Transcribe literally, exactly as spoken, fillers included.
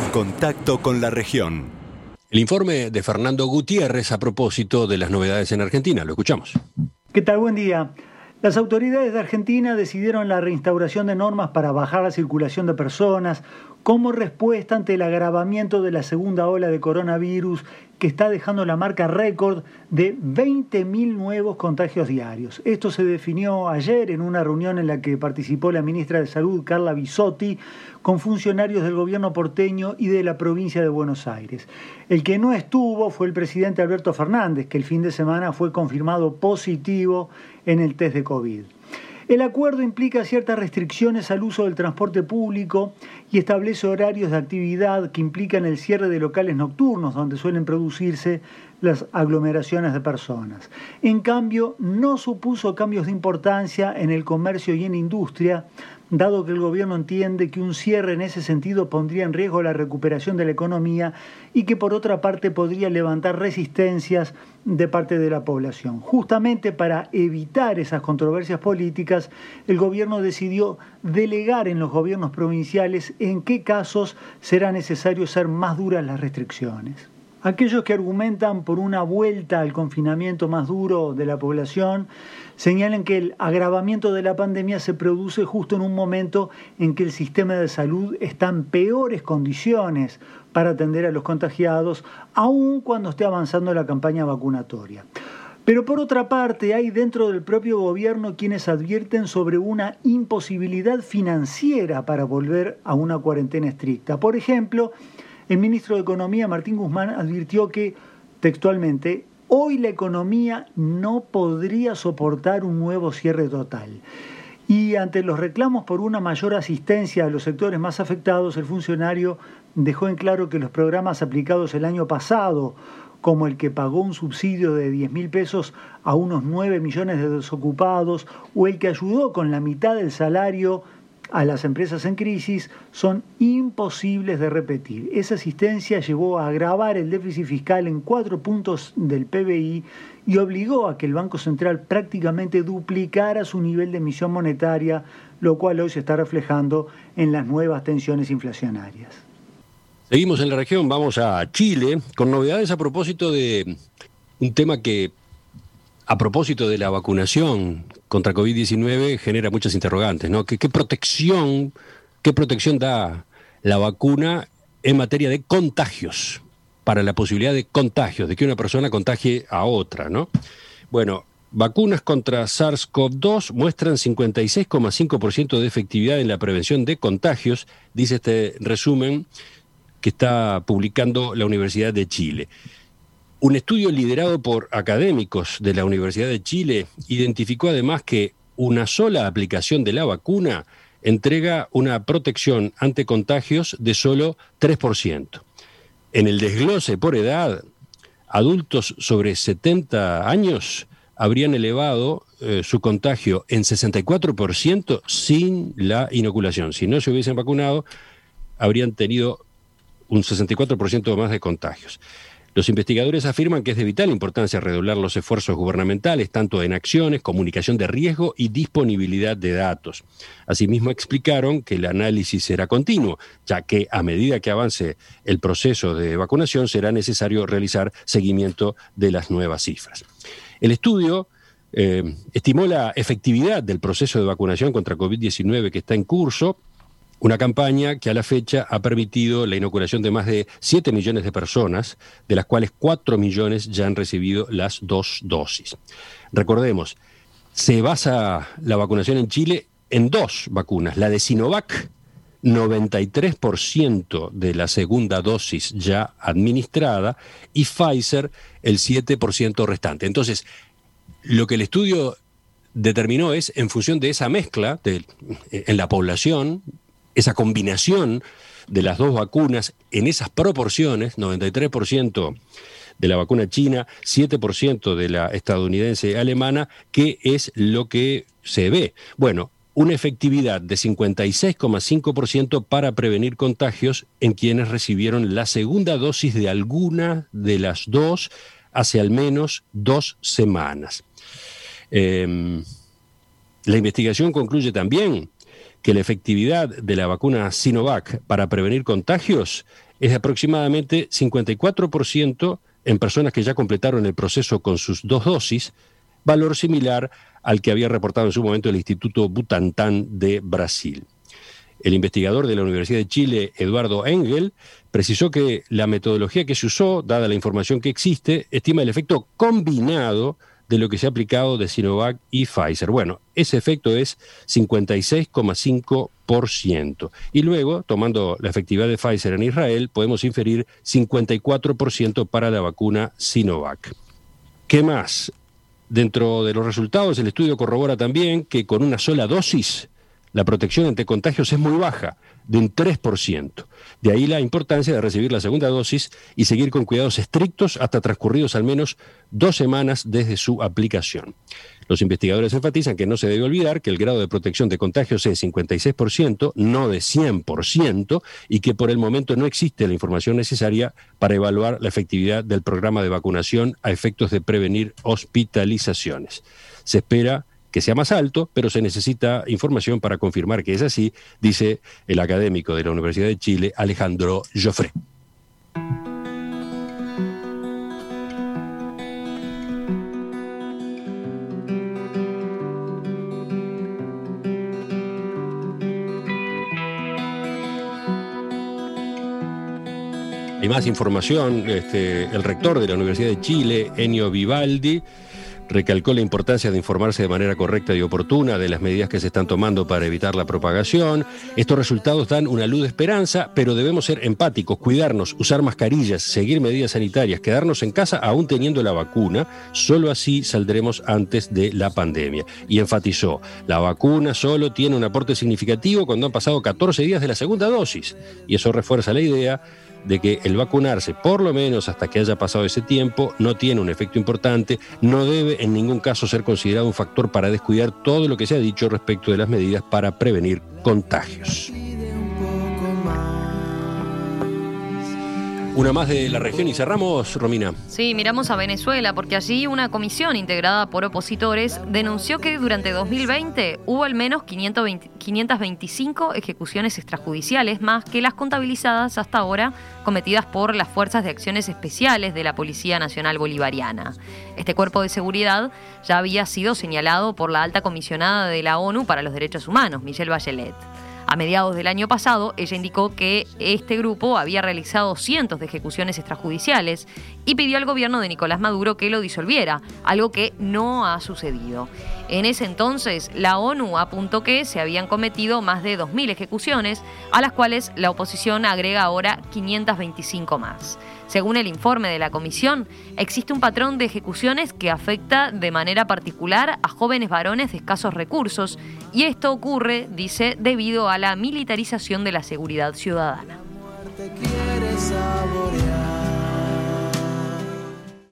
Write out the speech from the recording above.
Contacto con la región. El informe de Fernando Gutiérrez a propósito de las novedades en Argentina. Lo escuchamos. ¿Qué tal? Buen día. Las autoridades de Argentina decidieron la reinstauración de normas para bajar la circulación de personas como respuesta ante el agravamiento de la segunda ola de coronavirus que está dejando la marca récord de veinte mil nuevos contagios diarios. Esto se definió ayer en una reunión en la que participó la ministra de Salud, Carla Bisotti, con funcionarios del gobierno porteño y de la provincia de Buenos Aires. El que no estuvo fue el presidente Alberto Fernández, que el fin de semana fue confirmado positivo en el test de COVID. El acuerdo implica ciertas restricciones al uso del transporte público y establece horarios de actividad que implican el cierre de locales nocturnos donde suelen producirse las aglomeraciones de personas. En cambio, no supuso cambios de importancia en el comercio y en industria, dado que el gobierno entiende que un cierre en ese sentido pondría en riesgo la recuperación de la economía y que por otra parte podría levantar resistencias de parte de la población. Justamente para evitar esas controversias políticas, el gobierno decidió delegar en los gobiernos provinciales en qué casos será necesario ser más duras las restricciones. Aquellos que argumentan por una vuelta al confinamiento más duro de la población señalan que el agravamiento de la pandemia se produce justo en un momento en que el sistema de salud está en peores condiciones para atender a los contagiados, aun cuando esté avanzando la campaña vacunatoria. Pero por otra parte, hay dentro del propio gobierno quienes advierten sobre una imposibilidad financiera para volver a una cuarentena estricta. Por ejemplo, el ministro de Economía, Martín Guzmán, advirtió que, textualmente, hoy la economía no podría soportar un nuevo cierre total. Y ante los reclamos por una mayor asistencia a los sectores más afectados, el funcionario dejó en claro que los programas aplicados el año pasado, como el que pagó un subsidio de diez mil pesos a unos nueve millones de desocupados, o el que ayudó con la mitad del salario a las empresas en crisis, son imposibles de repetir. Esa asistencia llevó a agravar el déficit fiscal en cuatro puntos del P B I y obligó a que el Banco Central prácticamente duplicara su nivel de emisión monetaria, lo cual hoy se está reflejando en las nuevas tensiones inflacionarias. Seguimos en la región, vamos a Chile, con novedades a propósito de un tema que, a propósito de la vacunación contra COVID diecinueve, genera muchas interrogantes, ¿no? ¿Qué, qué protección, qué protección da la vacuna en materia de contagios, para la posibilidad de contagios, de que una persona contagie a otra, ¿no? Bueno, vacunas contra SARS-CoV dos muestran cincuenta y seis coma cinco por ciento de efectividad en la prevención de contagios, dice este resumen que está publicando la Universidad de Chile. Un estudio liderado por académicos de la Universidad de Chile identificó además que una sola aplicación de la vacuna entrega una protección ante contagios de solo tres por ciento. En el desglose por edad, adultos sobre setenta años habrían elevado eh, su contagio en sesenta y cuatro por ciento sin la inoculación. Si no se hubiesen vacunado, habrían tenido un sesenta y cuatro por ciento más de contagios. Los investigadores afirman que es de vital importancia redoblar los esfuerzos gubernamentales, tanto en acciones, comunicación de riesgo y disponibilidad de datos. Asimismo, explicaron que el análisis será continuo, ya que a medida que avance el proceso de vacunación será necesario realizar seguimiento de las nuevas cifras. El estudio eh, estimó la efectividad del proceso de vacunación contra COVID diecinueve que está en curso, una campaña que a la fecha ha permitido la inoculación de más de siete millones de personas, de las cuales cuatro millones ya han recibido las dos dosis. Recordemos, se basa la vacunación en Chile en dos vacunas. La de Sinovac, noventa y tres por ciento de la segunda dosis ya administrada, y Pfizer, el siete por ciento restante. Entonces, lo que el estudio determinó es, en función de esa mezcla de, en la población, esa combinación de las dos vacunas en esas proporciones, noventa y tres por ciento de la vacuna china, siete por ciento de la estadounidense alemana, ¿qué es lo que se ve? Bueno, una efectividad de cincuenta y seis coma cinco por ciento para prevenir contagios en quienes recibieron la segunda dosis de alguna de las dos hace al menos dos semanas. Eh, la investigación concluye también que la efectividad de la vacuna Sinovac para prevenir contagios es de aproximadamente cincuenta y cuatro por ciento en personas que ya completaron el proceso con sus dos dosis, valor similar al que había reportado en su momento el Instituto Butantan de Brasil. El investigador de la Universidad de Chile, Eduardo Engel, precisó que la metodología que se usó, dada la información que existe, estima el efecto combinado de lo que se ha aplicado de Sinovac y Pfizer. Bueno, ese efecto es cincuenta y seis coma cinco por ciento. Y luego, tomando la efectividad de Pfizer en Israel, podemos inferir cincuenta y cuatro por ciento para la vacuna Sinovac. ¿Qué más? Dentro de los resultados, el estudio corrobora también que con una sola dosis, la protección ante contagios es muy baja, de un tres por ciento. De ahí la importancia de recibir la segunda dosis y seguir con cuidados estrictos hasta transcurridos al menos dos semanas desde su aplicación. Los investigadores enfatizan que no se debe olvidar que el grado de protección de contagios es cincuenta y seis por ciento, no de cien por ciento, y que por el momento no existe la información necesaria para evaluar la efectividad del programa de vacunación a efectos de prevenir hospitalizaciones. Se espera que sea más alto, pero se necesita información para confirmar que es así, dice el académico de la Universidad de Chile, Alejandro Joffre. Hay más información. Este, el rector de la Universidad de Chile, Ennio Vivaldi, recalcó la importancia de informarse de manera correcta y oportuna de las medidas que se están tomando para evitar la propagación. Estos resultados dan una luz de esperanza, pero debemos ser empáticos, cuidarnos, usar mascarillas, seguir medidas sanitarias, quedarnos en casa aún teniendo la vacuna. Solo así saldremos antes de la pandemia. Y enfatizó, la vacuna solo tiene un aporte significativo cuando han pasado catorce días de la segunda dosis. Y eso refuerza la idea de que el vacunarse, por lo menos hasta que haya pasado ese tiempo, no tiene un efecto importante, no debe en ningún caso ser considerado un factor para descuidar todo lo que se ha dicho respecto de las medidas para prevenir contagios. Una más de la región y cerramos, Romina. Sí, miramos a Venezuela porque allí una comisión integrada por opositores denunció que durante dos mil veinte hubo al menos quinientas veinticinco ejecuciones extrajudiciales más que las contabilizadas hasta ahora cometidas por las Fuerzas de Acciones Especiales de la Policía Nacional Bolivariana. Este cuerpo de seguridad ya había sido señalado por la alta comisionada de la ONU para los Derechos Humanos, Michelle Bachelet. A mediados del año pasado, ella indicó que este grupo había realizado cientos de ejecuciones extrajudiciales y pidió al gobierno de Nicolás Maduro que lo disolviera, algo que no ha sucedido. En ese entonces, la ONU apuntó que se habían cometido más de dos mil ejecuciones, a las cuales la oposición agrega ahora quinientas veinticinco más. Según el informe de la comisión, existe un patrón de ejecuciones que afecta de manera particular a jóvenes varones de escasos recursos, y esto ocurre, dice, debido a la militarización de la seguridad ciudadana.